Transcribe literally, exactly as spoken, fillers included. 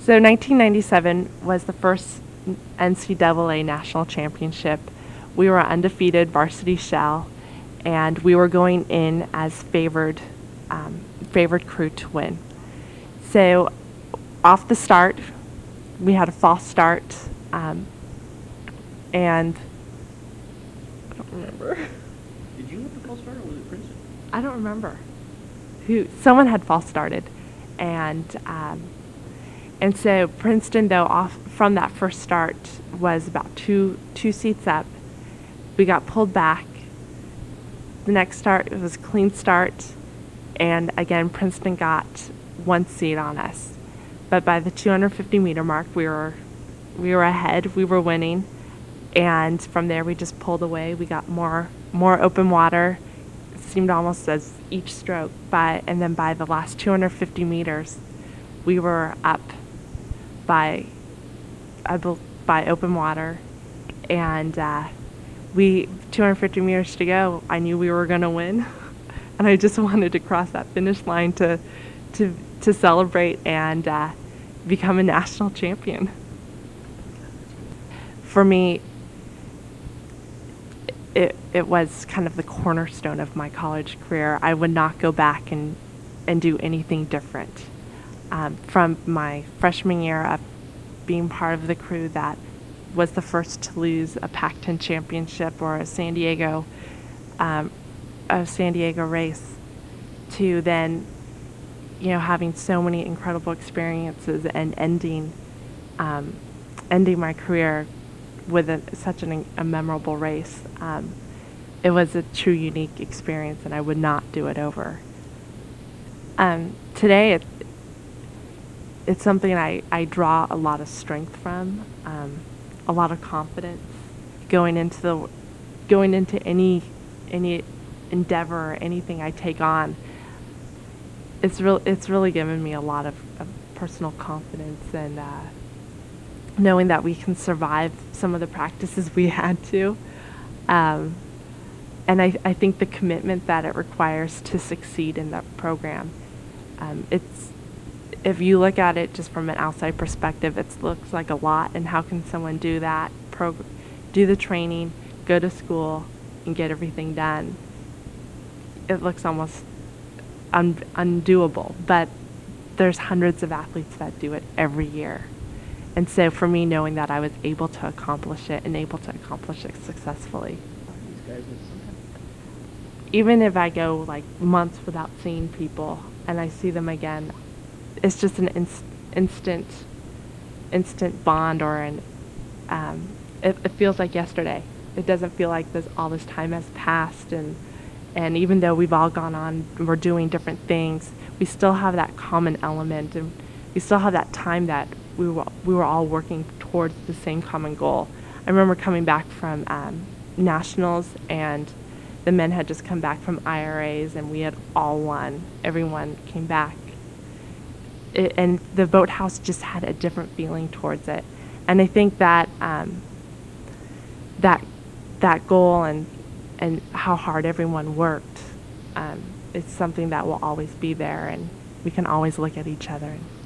So nineteen ninety-seven was the first N C double A national championship. We were undefeated varsity shell, and we were going in as favored, um, favored crew to win. So off the start, we had a false start, um, and I don't remember. Did you have the false start, or was it Princeton? I don't remember who. Someone had false started, and um, and so Princeton, though, off from that first start was about two two seats up. We got pulled back. The next start, it was a clean start, and again Princeton got one seat on us. But by the two hundred fifty meter mark, we were we were ahead. We were winning, and from there we just pulled away. We got more more open water. It seemed almost as each stroke. By and then by the last two hundred fifty meters, we were up by I bel by open water, and uh, we two hundred fifty meters to go. I knew we were going to win, and I just wanted to cross that finish line to to to celebrate and uh, become a national champion. For me, it it was kind of the cornerstone of my college career. I would not go back and and do anything different. Um, from my freshman year up, being part of the crew that was the first to lose a Pac ten championship or a San Diego, um, a San Diego race, to then, you know, having so many incredible experiences and ending, um, ending my career with a, such an, a memorable race. Um, it was a true unique experience, and I would not do it over. Um, today, it, it's something I, I draw a lot of strength from, um, a lot of confidence going into the going into any any endeavor or anything I take on. It's real it's really given me a lot of, of personal confidence, and uh, knowing that we can survive some of the practices we had to. Um, and I, I think the commitment that it requires to succeed in that program, um, it's if you look at it just from an outside perspective, it looks like a lot. And how can someone do that, prog- do the training, go to school, and get everything done? It looks almost un- undoable. But there's hundreds of athletes that do it every year. And so for me, knowing that I was able to accomplish it and able to accomplish it successfully. These guys with some kind of- Even if I go like months without seeing people and I see them again, it's just an inst- instant, instant bond, or an. Um, it, it feels like yesterday. It doesn't feel like this all this time has passed, and and even though we've all gone on, we're doing different things, we still have that common element, and we still have that time that we were we were all working towards the same common goal. I remember coming back from um, nationals, and the men had just come back from I R As, and we had all won. Everyone came back. It, and the boathouse just had a different feeling towards it, and I think that um, that that goal and and how hard everyone worked, um, it's something that will always be there, and we can always look at each other and